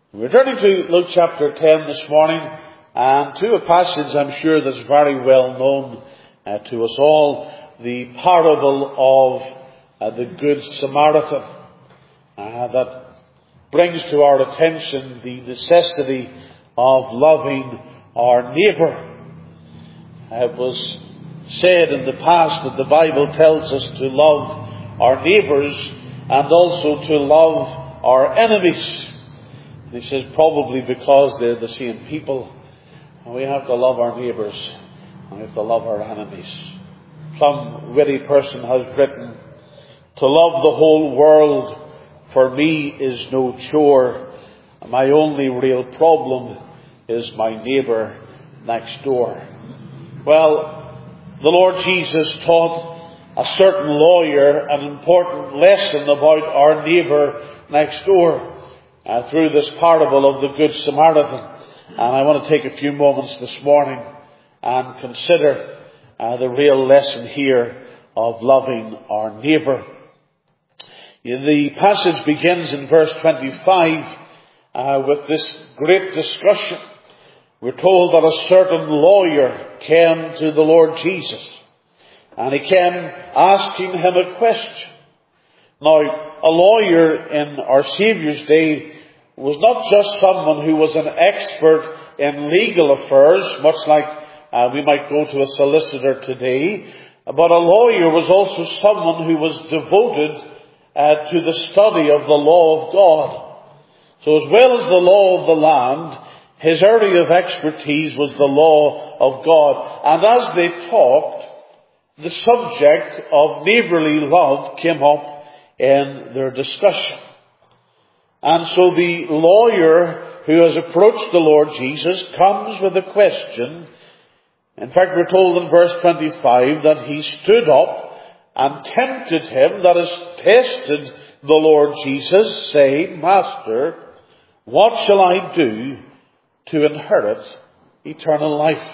We're turning to Luke chapter 10 this morning, and to a passage I'm sure that's very well known to us all, the parable of the Good Samaritan, that brings to our attention the necessity of loving our neighbour. It was said in the past that the Bible tells us to love our neighbours and also to love our enemies. He says probably because they're the same people. And we have to love our neighbours and we have to love our enemies. Some witty person has written, "To love the whole world for me is no chore. My only real problem is my neighbour next door." Well, the Lord Jesus taught a certain lawyer an important lesson about our neighbour next door through this parable of the Good Samaritan. And I want to take a few moments this morning and consider the real lesson here of loving our neighbour. The passage begins in verse 25 with this great discussion. We're told that a certain lawyer came to the Lord Jesus, and he came asking him a question. Now, a lawyer in our Saviour's day was not just someone who was an expert in legal affairs, much like we might go to a solicitor today, but a lawyer was also someone who was devoted to the study of the law of God. So as well as the law of the land, his area of expertise was the law of God. And as they talked, the subject of neighbourly love came up in their discussion. And so the lawyer who has approached the Lord Jesus comes with a question. In fact, we're told in verse 25 that he stood up and tempted him, that is, tested the Lord Jesus, saying, "Master, what shall I do to inherit eternal life?"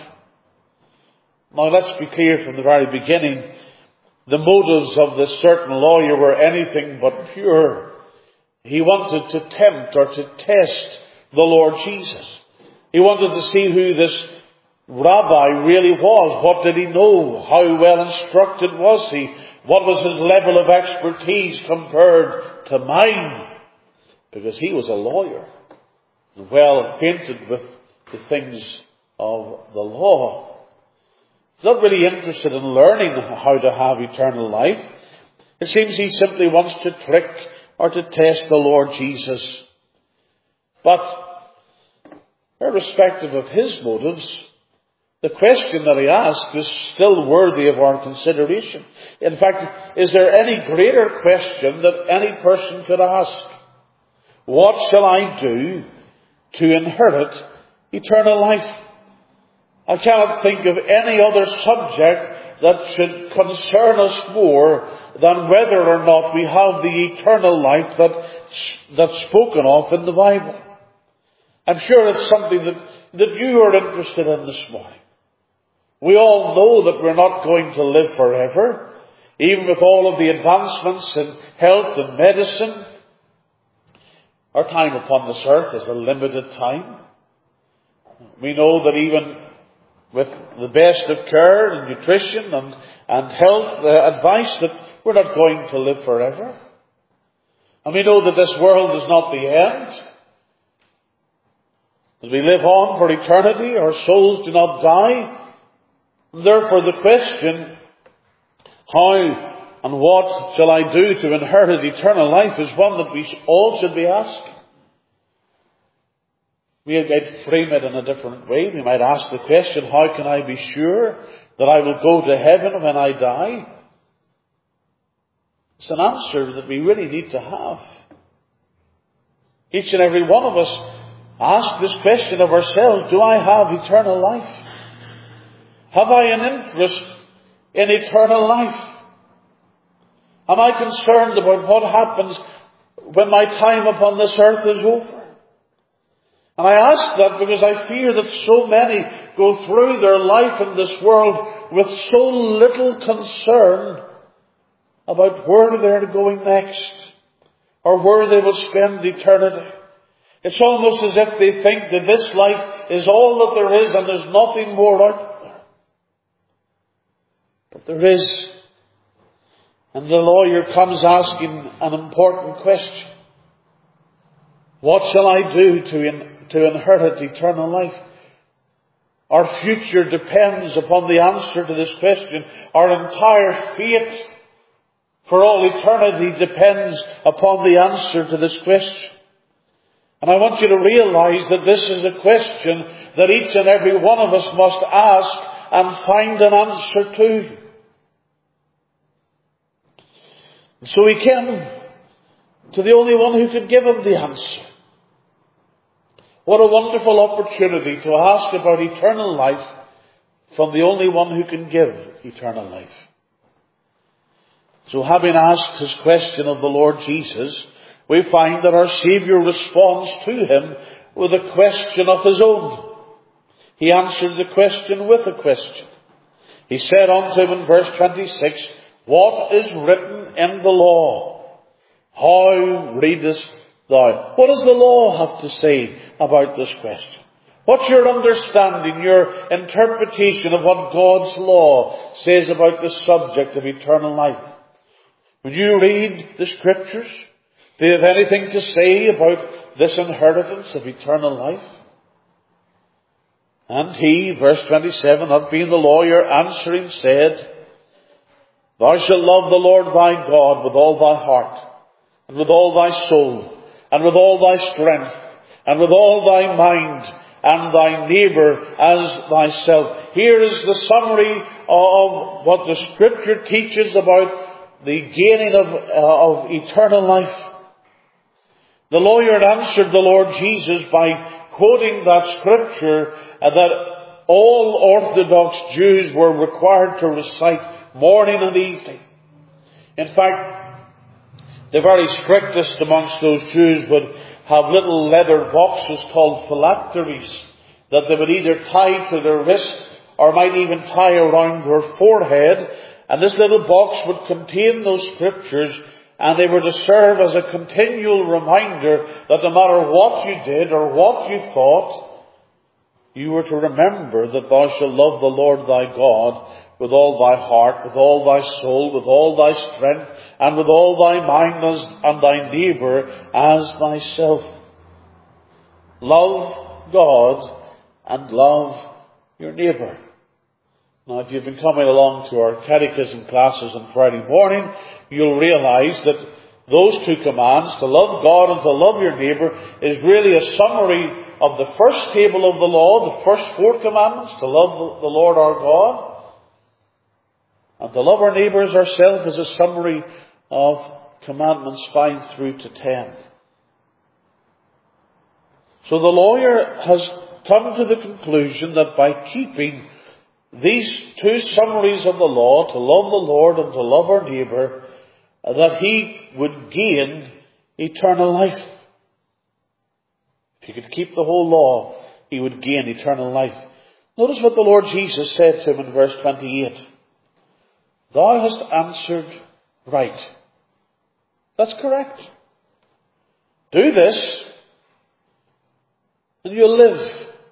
Now let's be clear from the very beginning, the motives of this certain lawyer were anything but pure. He wanted to tempt or to test the Lord Jesus. He wanted to see who this rabbi really was. What did he know? How well instructed was he? What was his level of expertise compared to mine? Because he was a lawyer, well acquainted with the things of the law. He's not really interested in learning how to have eternal life. It seems he simply wants to trick or to test the Lord Jesus. But irrespective of his motives, the question that he asked is still worthy of our consideration. In fact, is there any greater question that any person could ask? What shall I do to inherit eternal life? I cannot think of any other subject that should concern us more than whether or not we have the eternal life that's spoken of in the Bible. I'm sure it's something that you are interested in this morning. We all know that we're not going to live forever, even with all of the advancements in health and medicine. Our time upon this earth is a limited time. We know that even with the best of care and nutrition and health advice, that we're not going to live forever. And we know that this world is not the end. As we live on for eternity, our souls do not die. And therefore the question, how and what shall I do to inherit eternal life, is one that we all should be asking. We might frame it in a different way. We might ask the question, how can I be sure that I will go to heaven when I die? It's an answer that we really need to have. Each and every one of us ask this question of ourselves: do I have eternal life? Have I an interest in eternal life? Am I concerned about what happens when my time upon this earth is over? And I ask that because I fear that so many go through their life in this world with so little concern about where they're going next or where they will spend eternity. It's almost as if they think that this life is all that there is and there's nothing more out there. But there is. And the lawyer comes asking an important question. What shall I do to inherit eternal life? Our future depends upon the answer to this question. Our entire fate for all eternity depends upon the answer to this question. And I want you to realize that this is a question that each and every one of us must ask and find an answer to. And so he came to the only one who could give him the answer. What a wonderful opportunity to ask about eternal life from the only one who can give eternal life. So having asked his question of the Lord Jesus, we find that our Saviour responds to him with a question of his own. He answered the question with a question. He said unto him in verse 26, What is written in the law? How readest thou? What does the law have to say about this question? What's your understanding, your interpretation of what God's law says about the subject of eternal life? When you read the Scriptures, do you have anything to say about this inheritance of eternal life? And he, verse 27, not being the lawyer, answering said, Thou shalt love the Lord thy God with all thy heart, and with all thy soul, and with all thy strength, and with all thy mind, and thy neighbour as thyself. Here is the summary of what the Scripture teaches about the gaining of eternal life. The lawyer answered the Lord Jesus by quoting that Scripture that all Orthodox Jews were required to recite morning and evening. In fact, the very strictest amongst those Jews would have little leather boxes called phylacteries that they would either tie to their wrist or might even tie around their forehead. And this little box would contain those Scriptures, and they were to serve as a continual reminder that no matter what you did or what you thought, you were to remember that thou shalt love the Lord thy God with all thy heart, with all thy soul, with all thy strength, and with all thy mind, and thy neighbour as thyself. Love God and love your neighbour. Now, if you've been coming along to our catechism classes on Friday morning, you'll realize that those two commands, to love God and to love your neighbour, is really a summary of the first table of the law, the first 4 commandments, to love the Lord our God. And to love our neighbour as ourselves is a summary of commandments 5 through to 10. So the lawyer has come to the conclusion that by keeping these 2 summaries of the law, to love the Lord and to love our neighbour, that he would gain eternal life. If he could keep the whole law, he would gain eternal life. Notice what the Lord Jesus said to him in verse 28. Thou hast answered right. That's correct. Do this, and you'll live.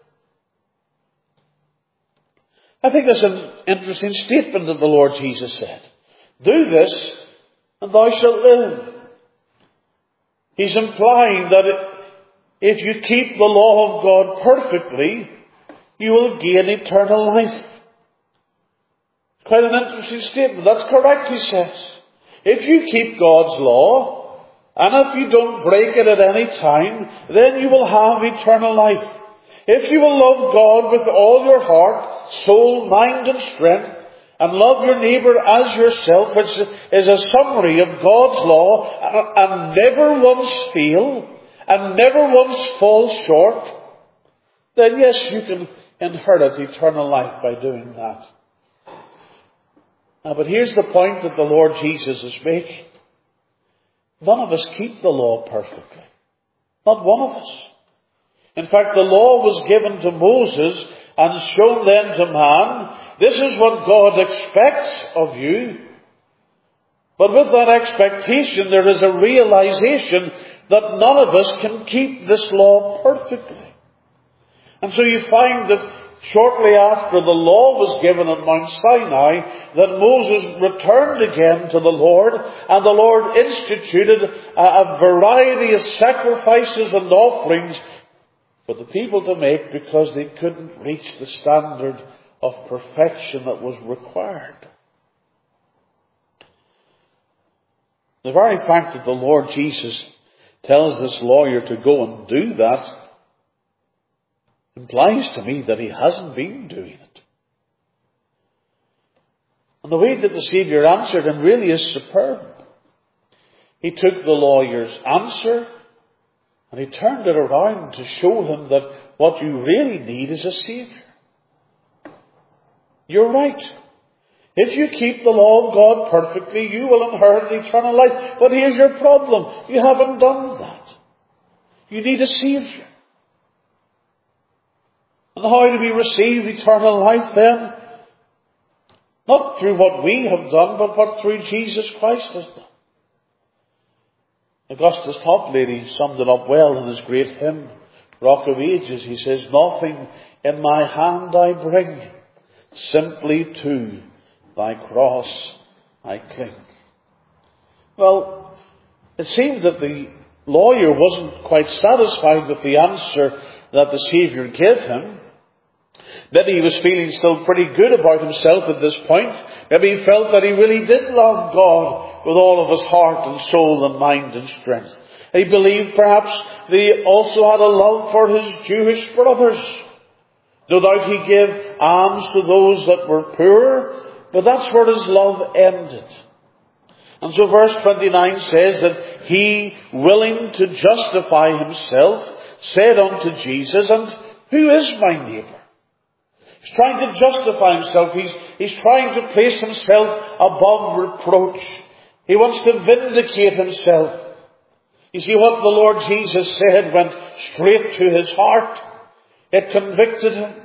I think that's an interesting statement that the Lord Jesus said. Do this, and thou shalt live. He's implying that if you keep the law of God perfectly, you will gain eternal life. Quite an interesting statement. That's correct, he says. If you keep God's law, and if you don't break it at any time, then you will have eternal life. If you will love God with all your heart, soul, mind and strength, and love your neighbour as yourself, which is a summary of God's law, and never once fail, and never once fall short, then yes, you can inherit eternal life by doing that. Now, but here's the point that the Lord Jesus is making. None of us keep the law perfectly. Not one of us. In fact, the law was given to Moses and shown then to man. This is what God expects of you. But with that expectation, there is a realization that none of us can keep this law perfectly. And so you find that shortly after the law was given at Mount Sinai, that Moses returned again to the Lord, and the Lord instituted a variety of sacrifices and offerings for the people to make because they couldn't reach the standard of perfection that was required. The very fact that the Lord Jesus tells this lawyer to go and do that implies to me that he hasn't been doing it. And the way that the Saviour answered him really is superb. He took the lawyer's answer and he turned it around to show him that what you really need is a Saviour. You're right. If you keep the law of God perfectly, you will inherit eternal life. But here's your problem. You haven't done that. You need a Saviour. And how do we receive eternal life then? Not through what we have done, but what through Jesus Christ has done. Augustus Toplady summed it up well in his great hymn, Rock of Ages. He says, "Nothing in my hand I bring, simply to thy cross I cling." Well, it seems that the lawyer wasn't quite satisfied with the answer that the Saviour gave him. Maybe he was feeling still pretty good about himself at this point. Maybe he felt that he really did love God with all of his heart and soul and mind and strength. He believed perhaps that he also had a love for his Jewish brothers. No doubt he gave alms to those that were poor, but that's where his love ended. And so verse 29 says that he, willing to justify himself, said unto Jesus, "And who is my neighbour?" He's trying to justify himself. He's trying to place himself above reproach. He wants to vindicate himself. You see, what the Lord Jesus said went straight to his heart. It convicted him.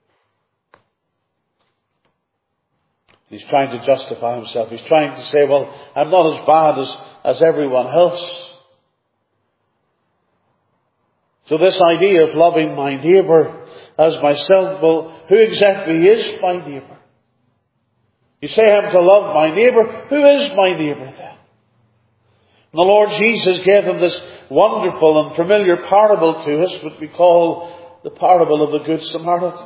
He's trying to justify himself. He's trying to say, well, I'm not as bad as everyone else. So this idea of loving my neighbour as myself, well, who exactly is my neighbour? You say I'm to love my neighbour. Who is my neighbour then? And the Lord Jesus gave him this wonderful and familiar parable to us, what we call the parable of the Good Samaritan.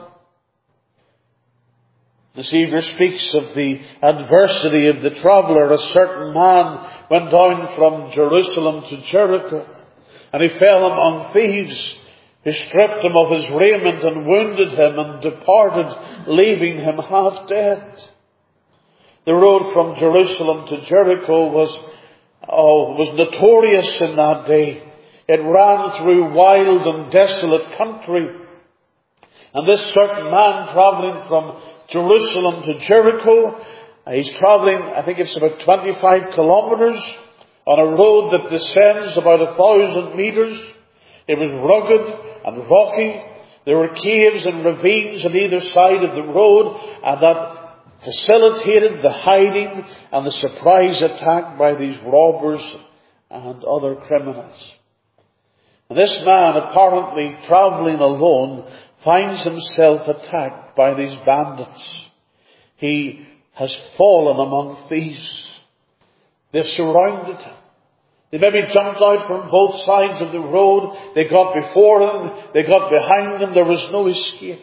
The Saviour speaks of the adversity of the traveller. A certain man went down from Jerusalem to Jericho, and he fell among thieves, who stripped him of his raiment and wounded him and departed, leaving him half dead. The road from Jerusalem to Jericho was notorious in that day. It ran through wild and desolate country. And this certain man travelling from Jerusalem to Jericho, he's travelling, I think it's about 25 kilometres, on a road that descends about 1,000 metres. It was rugged and rocky. There were caves and ravines on either side of the road, and that facilitated the hiding and the surprise attack by these robbers and other criminals. And this man, apparently travelling alone, finds himself attacked by these bandits. He has fallen among thieves. They've surrounded him. They maybe jumped out from both sides of the road. They got before him. They got behind him. There was no escape.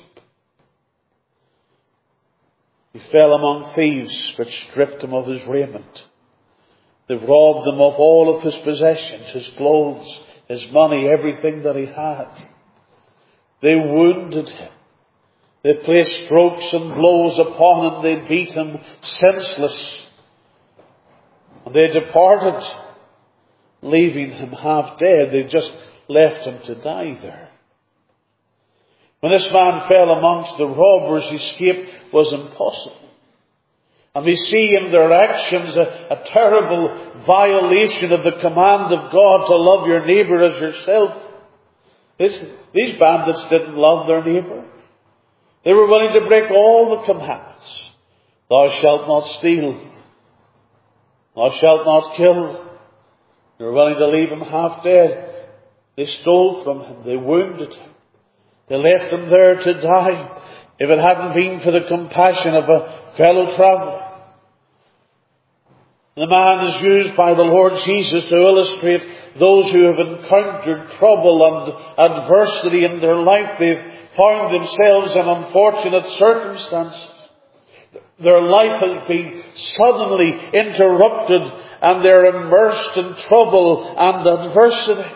He fell among thieves, which stripped him of his raiment. They robbed him of all of his possessions, his clothes, his money, everything that he had. They wounded him. They placed strokes and blows upon him. They beat him senseless. And they departed, leaving him half dead. They just left him to die there. When this man fell amongst the robbers, escape was impossible. And we see in their actions a terrible violation of the command of God to love your neighbour as yourself. These bandits didn't love their neighbour. They were willing to break all the commandments. Thou shalt not steal. Thou shalt not kill. They were willing to leave him half dead. They stole from him. They wounded him. They left him there to die if it hadn't been for the compassion of a fellow traveller. The man is used by the Lord Jesus to illustrate those who have encountered trouble and adversity in their life. They've found themselves in unfortunate circumstances. Their life has been suddenly interrupted and they're immersed in trouble and adversity.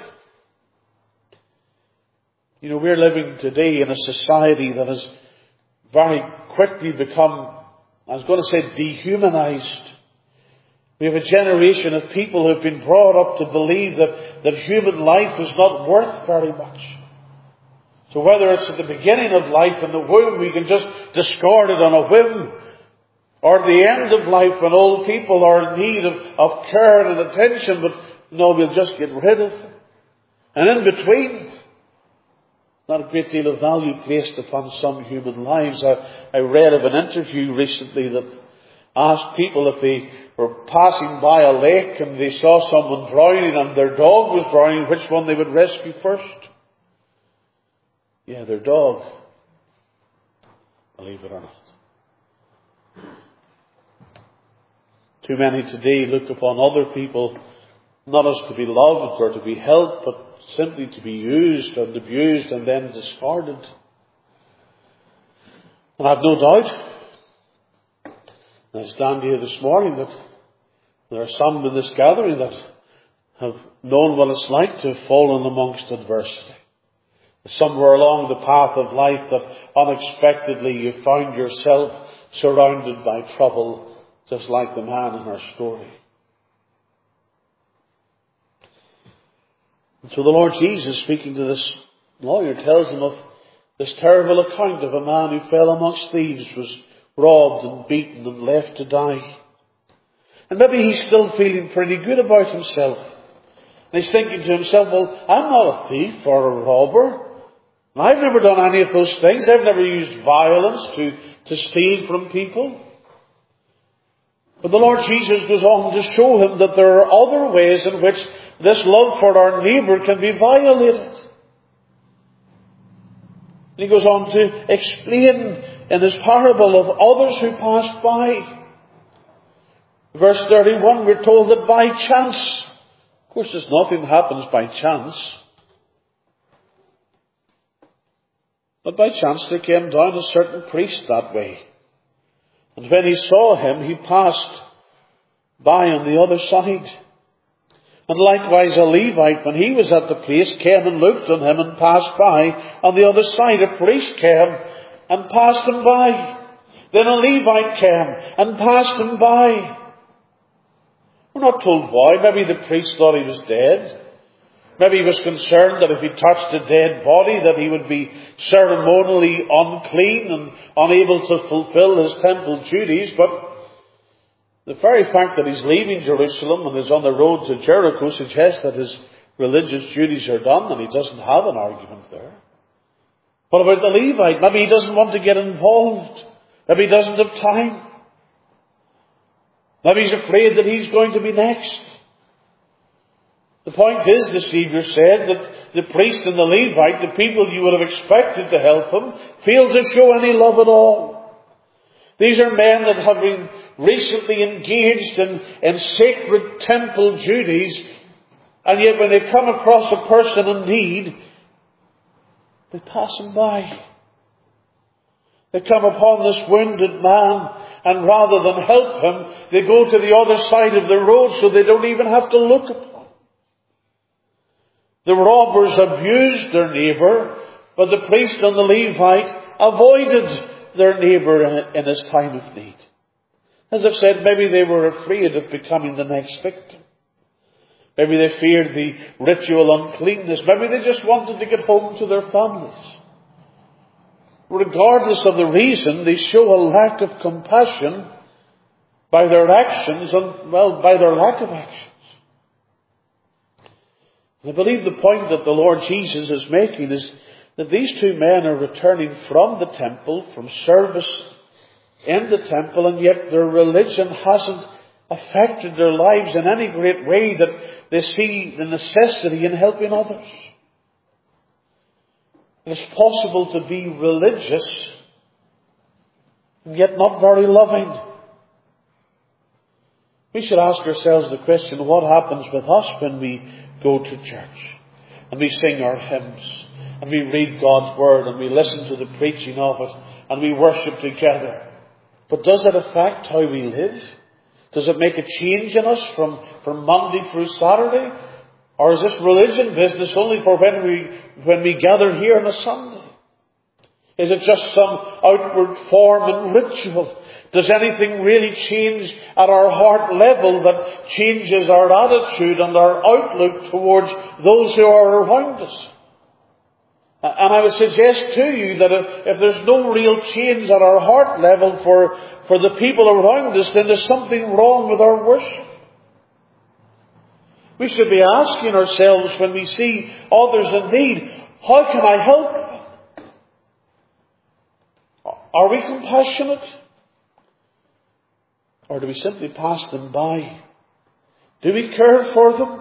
You know, we're living today in a society that has very quickly become, I was going to say, dehumanized. We have a generation of people who have been brought up to believe that human life is not worth very much. So whether it's at the beginning of life in the womb, we can just discard it on a whim, or at the end of life when old people are in need of care and attention, but no, we'll just get rid of them. And in between, not a great deal of value placed upon some human lives. I read of an interview recently that asked people if they were passing by a lake and they saw someone drowning and their dog was drowning, which one they would rescue first. Yeah, their dog. Believe it or not. Too many today look upon other people not as to be loved or to be helped, but simply to be used and abused and then discarded. And I've no doubt, I stand here this morning, that there are some in this gathering that have known what it's like to have fallen amongst adversity. Somewhere along the path of life that unexpectedly you found yourself surrounded by trouble, just like the man in our story. And so the Lord Jesus, speaking to this lawyer, tells him of this terrible account of a man who fell amongst thieves, was robbed and beaten and left to die. And maybe he's still feeling pretty good about himself. And he's thinking to himself, well, I'm not a thief or a robber. I've never done any of those things. I've never used violence to steal from people. But the Lord Jesus goes on to show him that there are other ways in which this love for our neighbour can be violated. And he goes on to explain in his parable of others who passed by. Verse 31, we're told that by chance, of course there's nothing happens by chance, but by chance there came down a certain priest that way. And when he saw him, he passed by on the other side. And likewise a Levite, when he was at the place, came and looked on him and passed by on the other side. A priest came and passed him by. Then a Levite came and passed him by. We're not told why. Maybe the priest thought he was dead. Maybe he was concerned that if he touched a dead body that he would be ceremonially unclean and unable to fulfill his temple duties. But the very fact that he's leaving Jerusalem and is on the road to Jericho suggests that his religious duties are done and he doesn't have an argument there. What about the Levite? Maybe he doesn't want to get involved. Maybe he doesn't have time. Maybe he's afraid that he's going to be next. The point is, the Saviour said, that the priest and the Levite, the people you would have expected to help him, failed to show any love at all. These are men that have been recently engaged in sacred temple duties, and yet when they come across a person in need, they pass him by. They come upon this wounded man, and rather than help him, they go to the other side of the road so they don't even have to look at him. The robbers abused their neighbour, but the priest and the Levite avoided their neighbour in his time of need. As I've said, maybe they were afraid of becoming the next victim. Maybe they feared the ritual uncleanness. Maybe they just wanted to get home to their families. Regardless of the reason, they show a lack of compassion by their actions and, by their lack of actions. I believe the point that the Lord Jesus is making is that these two men are returning from the temple, from service in the temple, and yet their religion hasn't affected their lives in any great way that they see the necessity in helping others. It's possible to be religious and yet not very loving. We should ask ourselves the question, what happens with us when we go to church and we sing our hymns and we read God's Word and we listen to the preaching of it and we worship together? But does it affect how we live? Does it make a change in us from Monday through Saturday? Or is this religion business only for when we gather here on a Sunday? Is it just some outward form and ritual? Does anything really change at our heart level that changes our attitude and our outlook towards those who are around us? And I would suggest to you that if there's no real change at our heart level for the people around us, then there's something wrong with our worship. We should be asking ourselves when we see others in need, how can I help them? Are we compassionate? Or do we simply pass them by? Do we care for them?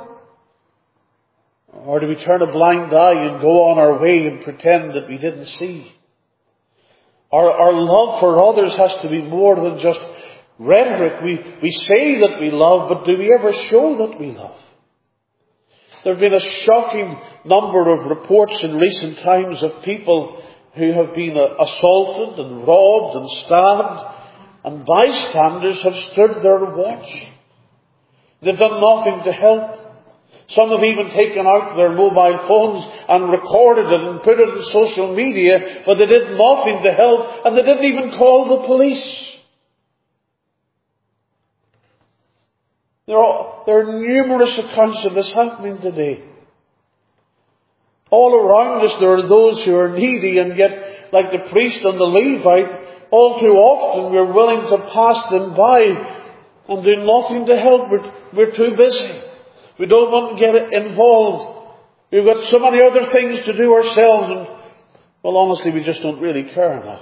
Or do we turn a blind eye and go on our way and pretend that we didn't see? Our love for others has to be more than just rhetoric. We say that we love, but do we ever show that we love? There have been a shocking number of reports in recent times of people who have been assaulted and robbed and stabbed, and bystanders have stood there watching. They've done nothing to help. Some have even taken out their mobile phones and recorded it and put it on social media, but they did nothing to help, and they didn't even call the police. There are numerous accounts of this happening today. All around us there are those who are needy, and yet, like the priest and the Levite, all too often we're willing to pass them by and do nothing to help. We're too busy. We don't want to get involved. We've got so many other things to do ourselves, and, well, honestly, we just don't really care enough.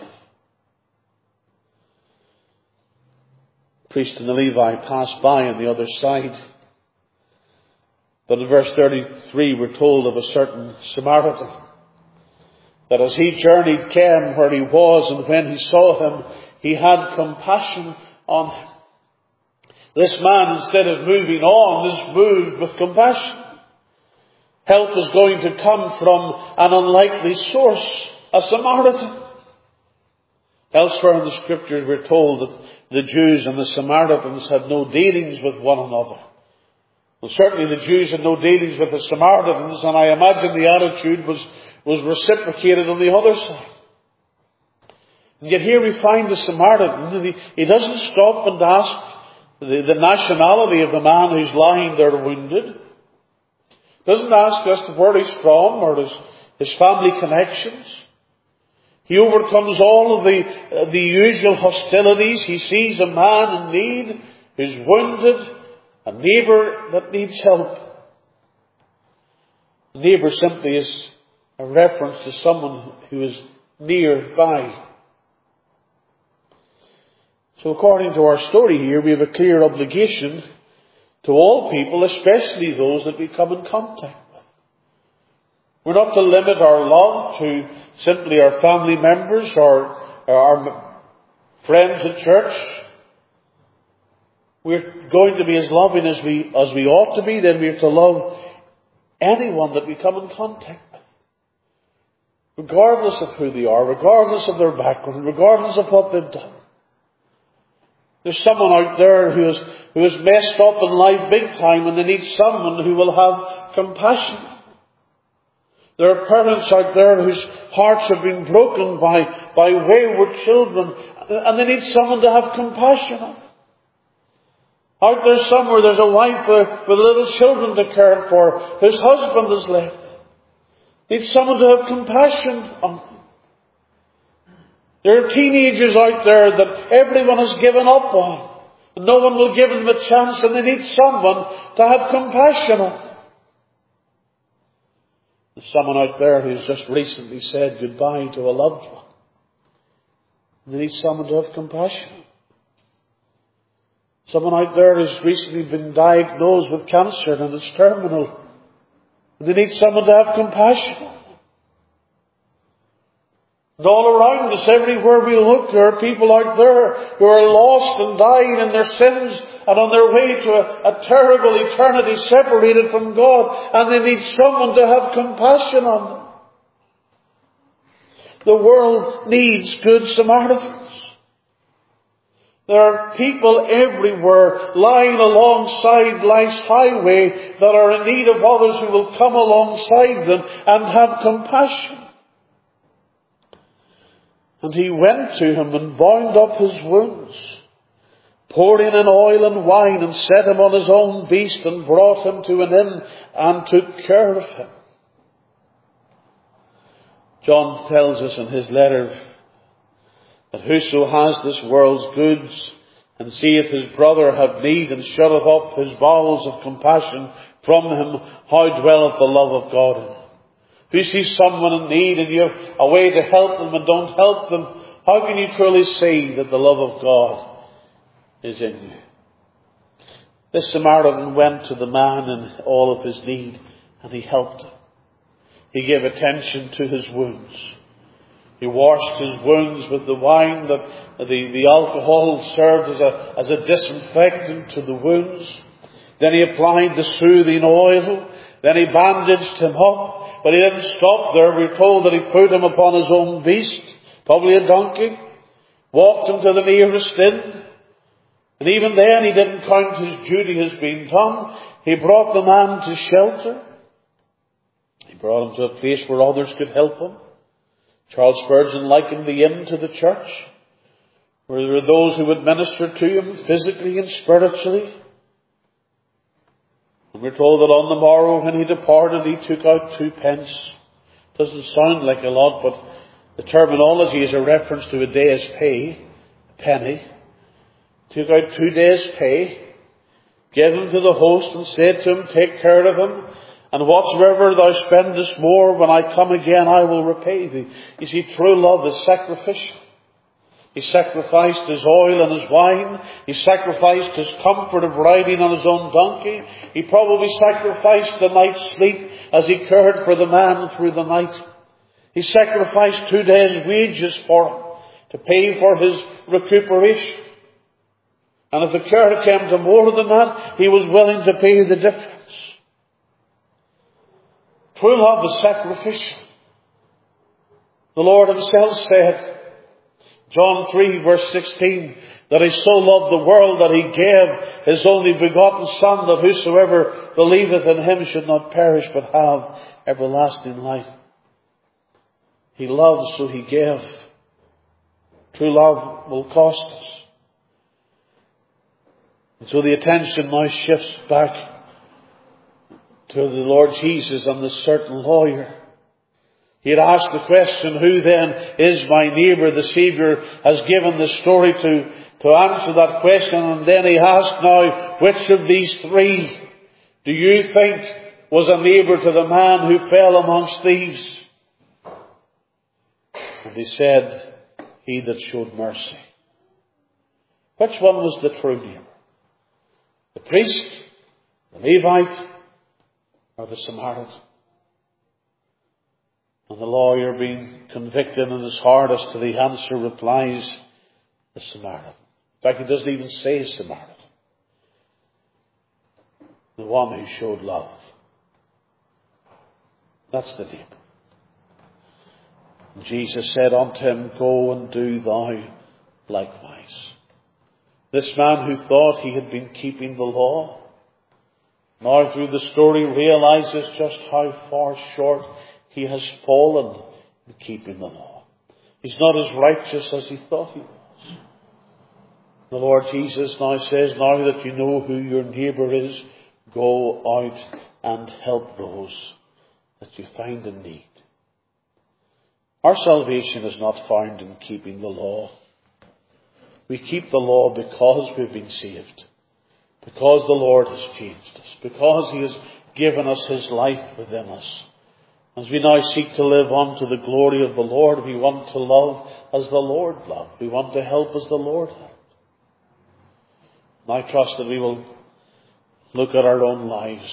The priest and the Levite passed by on the other side. But in verse 33 we're told of a certain Samaritan, that as he journeyed came where he was, and when he saw him, he had compassion on him. This man, instead of moving on, is moved with compassion. Help is going to come from an unlikely source, a Samaritan. Elsewhere in the Scriptures we're told that the Jews and the Samaritans had no dealings with one another. Well, certainly the Jews had no dealings with the Samaritans, and I imagine the attitude was reciprocated on the other side. And yet here we find the Samaritan, and he doesn't stop and ask the nationality of the man who's lying there wounded. Doesn't ask us where he's from or his family connections. He overcomes all of the usual hostilities. He sees a man in need who's wounded, a neighbour that needs help. A neighbour simply is a reference to someone who is nearby. So according to our story here, we have a clear obligation to all people, especially those that we come in contact with. We're not to limit our love to simply our family members or our friends at church. We're going to be as loving as we ought to be. Then we're to love anyone that we come in contact with, regardless of who they are, regardless of their background, regardless of what they've done. There's someone out there who is messed up in life big time, and they need someone who will have compassion. There are parents out there whose hearts have been broken by wayward children, and they need someone to have compassion on. Out there somewhere there's a wife with little children to care for, whose husband has left. Needs someone to have compassion on them. There are teenagers out there that everyone has given up on. And no one will give them a chance, and they need someone to have compassion on them. There's someone out there who's just recently said goodbye to a loved one. They need someone to have compassion. Someone out there who's recently been diagnosed with cancer and it's terminal. They need someone to have compassion. And all around us, everywhere we look, there are people out there who are lost and dying in their sins and on their way to a terrible eternity separated from God, and they need someone to have compassion on them. The world needs good Samaritans. There are people everywhere lying alongside life's highway that are in need of others who will come alongside them and have compassion. And he went to him and bound up his wounds, poured in oil and wine, and set him on his own beast, and brought him to an inn, and took care of him. John tells us in his letter that whoso has this world's goods, and seeth his brother have need, and shutteth up his bowels of compassion from him, how dwelleth the love of God in him? If you see someone in need and you have a way to help them and don't help them, how can you truly see that the love of God is in you? This Samaritan went to the man in all of his need, and he helped him. He gave attention to his wounds. He washed his wounds with the wine that the alcohol served as a disinfectant to the wounds. Then he applied the soothing oil. Then he bandaged him up. But he didn't stop there. We're told that he put him upon his own beast, probably a donkey, walked him to the nearest inn. And even then he didn't count his duty as being done. He brought the man to shelter. He brought him to a place where others could help him. Charles Spurgeon likened the inn to the church, where there were those who would minister to him physically and spiritually. And we're told that on the morrow when he departed, he took out 2 pence. Doesn't sound like a lot, but the terminology is a reference to a day's pay, a penny. Took out 2 days' pay, gave them to the host, and said to him, take care of him, and whatsoever thou spendest more, when I come again, I will repay thee. You see, true love is sacrificial. He sacrificed his oil and his wine. He sacrificed his comfort of riding on his own donkey. He probably sacrificed the night's sleep as he cared for the man through the night. He sacrificed 2 days' wages for him to pay for his recuperation. And if the care came to more than that, he was willing to pay the difference. True love is sacrificial. The Lord himself said, John 3 verse 16, that he so loved the world that he gave his only begotten Son, that whosoever believeth in him should not perish but have everlasting life. He loved, so he gave. True love will cost us. And so the attention now shifts back to the Lord Jesus and the certain lawyer. He had asked the question, who then is my neighbour? The Saviour has given the story to answer that question. And then he asked now, which of these 3 do you think was a neighbour to the man who fell amongst thieves? And he said, he that showed mercy. Which one was the true neighbour? The priest, the Levite, or the Samaritan? And the lawyer, being convicted in his heart as to the answer, replies, the Samaritan. In fact, he doesn't even say Samaritan. The one who showed love. That's the neighbour. And Jesus said unto him, go and do thou likewise. This man who thought he had been keeping the law, now through the story realizes just how far short he has fallen in keeping the law. He's not as righteous as he thought he was. The Lord Jesus now says, now that you know who your neighbour is, go out and help those that you find in need. Our salvation is not found in keeping the law. We keep the law because we've been saved. Because the Lord has changed us. Because he has given us his life within us. As we now seek to live on to the glory of the Lord, we want to love as the Lord loved. We want to help as the Lord helped. And I trust that we will look at our own lives.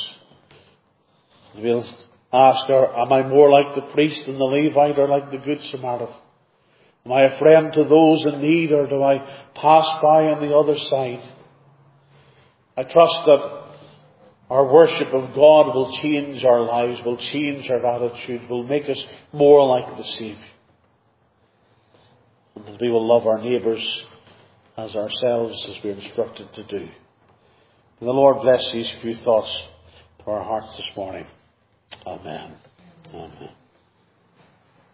We'll ask, am I more like the priest and the Levite, or like the Good Samaritan? Am I a friend to those in need, or do I pass by on the other side? I trust that our worship of God will change our lives, will change our attitude, will make us more like the Saviour. And that we will love our neighbours as ourselves, as we are instructed to do. May the Lord bless these few thoughts to our hearts this morning. Amen. Amen.